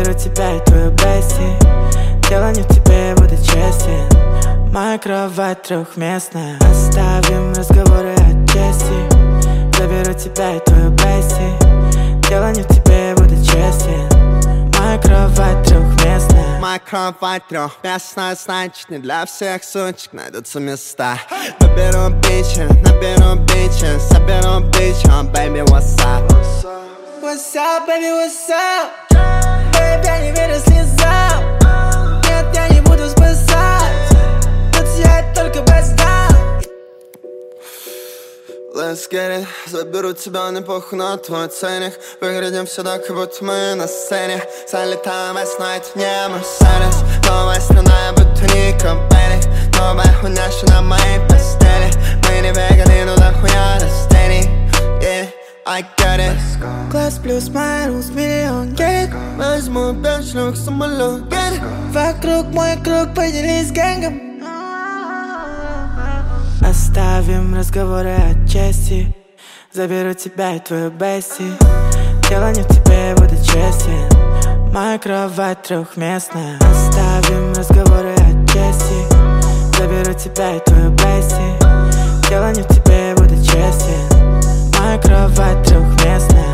Заберу тебя и твою Бесси. Дело не в тебе, буду честен. Моя кровать трехместная. Оставим разговоры о чести. Заберу тебя и твою Бесси. Дело не в тебе, буду честен. Моя кровать трехместная. Моя кровать трехместная, значит не для всех сучек найдутся места. Наберу бичи, соберу бичи, baby, what's up? What's up, baby, what's up? Baby, я не верю слезам. Нет, я не буду спасать. Тут сияет только беста. Let's get it. Заберу тебя, не похуй на твой ценник. Выглядим сюда, как будто мы на сцене. Залетаем весной, это не Мерседес. Новая страна, я будто Нико Беллик. Новая хуйня, что на моей постели. Мы не веганы, но дохуя растений. Yeah, I get it. Класс плюс минус миллион, get it. Возьму 5 штук, самолет, get it. Вокруг мой круг, поделись гэнгом. Оставим разговоры о чести. Заберу тебя и твою Бесси. Дело не в тебе, буду честен. Моя кровать трехместная. Оставим разговоры о чести. Заберу тебя и твою Бесси. Дело не в тебе, буду честен. Моя кровать трехместная.